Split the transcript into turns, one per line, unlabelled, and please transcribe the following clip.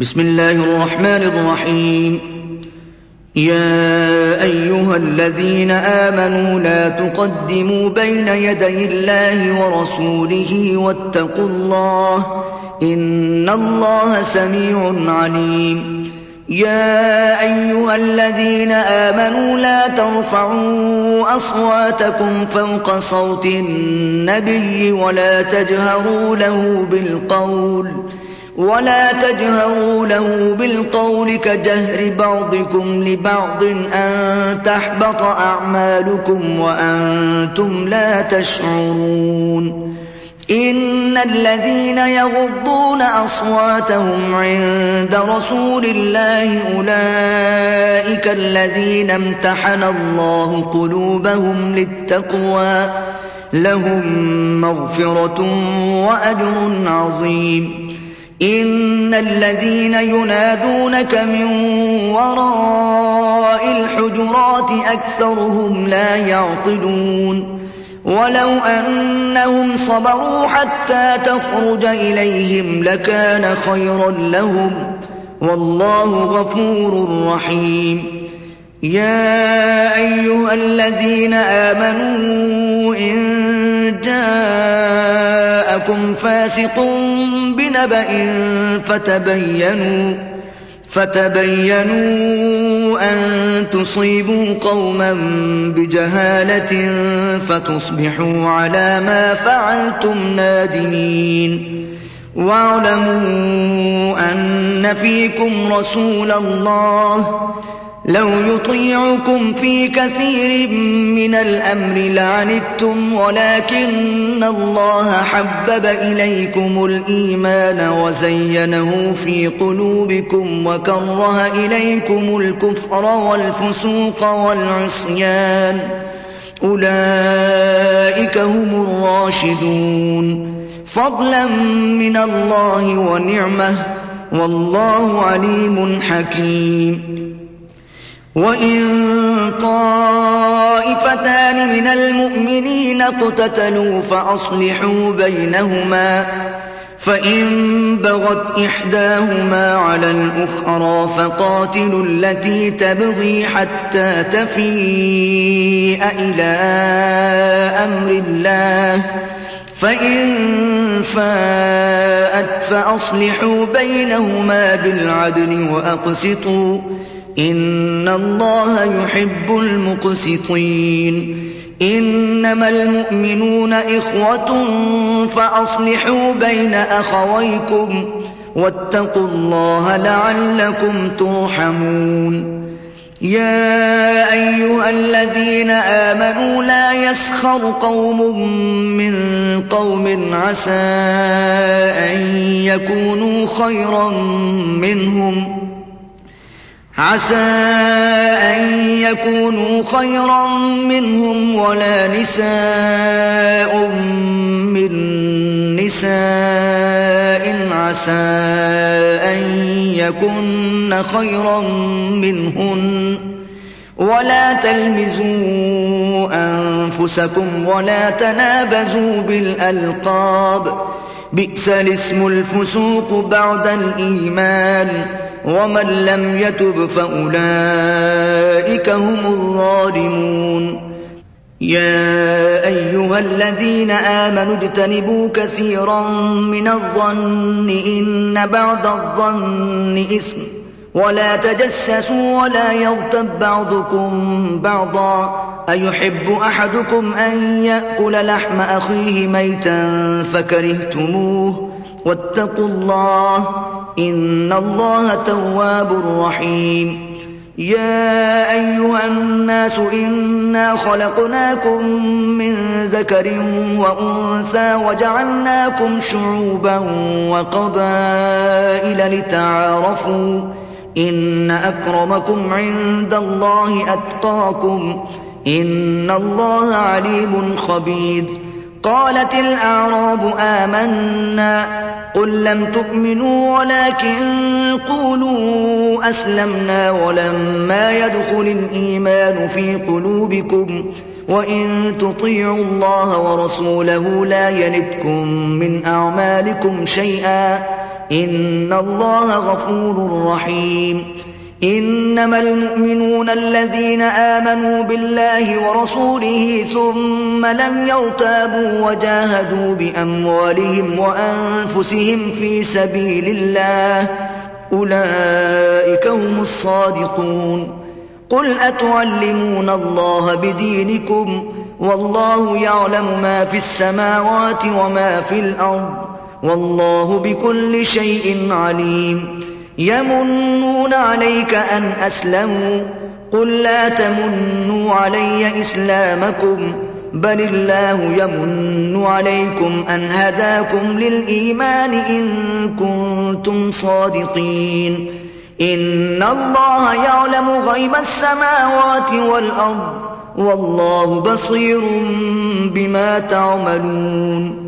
بسم الله الرحمن الرحيم. يا أيها الذين آمنوا لا تقدموا بين يدي الله ورسوله واتقوا الله إن الله سميع عليم. يا أيها الذين آمنوا لا ترفعوا أصواتكم فوق صوت النبي ولا تجهروا له بالقول كجهر بعضكم لبعض أن تحبط أعمالكم وأنتم لا تشعرون. إن الذين يغضون أصواتهم عند رسول الله أولئك الذين امتحن الله قلوبهم للتقوى لهم مغفرة وأجر عظيم. إن الذين ينادونك من وراء الحجرات أكثرهم لا يعقلون. ولو أنهم صبروا حتى تخرج إليهم لكان خيرا لهم والله غفور رحيم. يا أيها الذين آمنوا إن جاءكم فاسق بنبأ فتبينوا أن تصيبوا قوما بجهالة فتصبحوا على ما فعلتم نادمين. واعلموا أن فيكم رسول الله لو يطيعكم في كثير من الأمر لعنتم ولكن الله حبب إليكم الإيمان وزينه في قلوبكم وكره إليكم الكفر والفسوق والعصيان أولئك هم الراشدون فضلا من الله ونعمة والله عليم حكيم. وإن طائفتان من المؤمنين اقتتلوا فأصلحوا بينهما فإن بغت إحداهما على الأخرى فقاتلوا التي تبغي حتى تفيء إلى أمر الله فإن فاءت فأصلحوا بينهما بالعدل وأقسطوا إن الله يحب المقسطين. إنما المؤمنون إخوة فأصلحوا بين أخويكم واتقوا الله لعلكم ترحمون. يا أيها الذين آمنوا لا يسخر قوم من قوم عسى أن يكونوا خيرا منهم ولا نساء من نساء عسى أن يكن خيرا منهن ولا تلمزوا أنفسكم ولا تنابزوا بالألقاب بئس الاسم الفسوق بعد الإيمان ومن لم يتب فأولئك هم الظالمون. يا أيها الذين آمنوا اجتنبوا كثيرا من الظن إن بعض الظن إثم ولا تجسسوا ولا يغتب بعضكم بعضا أيحب أحدكم أن يأكل لحم أخيه ميتا فكرهتموه واتقوا الله إن الله تواب رحيم. يا أيها الناس إنا خلقناكم من ذكر وأنثى وجعلناكم شعوبا وقبائل لتعارفوا إن أكرمكم عند الله أتقاكم إن الله عليم خبير. قالت الأعراب آمنا قل لم تؤمنوا ولكن قولوا أسلمنا ولما يدخل الإيمان في قلوبكم وإن تطيعوا الله ورسوله لا يلتكم من أعمالكم شيئا إن الله غفور رحيم إنما المؤمنون الذين آمنوا بالله ورسوله ثم لم يرتابوا وجاهدوا بأموالهم وأنفسهم في سبيل الله أولئك هم الصادقون قل أتعلمون الله بدينكم والله يعلم ما في السماوات وما في الأرض والله بكل شيء عليم يمنون عليك أن أسلموا قل لا تمنوا علي إسلامكم بل الله يمن عليكم أن هداكم للإيمان إن كنتم صادقين إن الله يعلم غيب السماوات والأرض والله بصير بما تعملون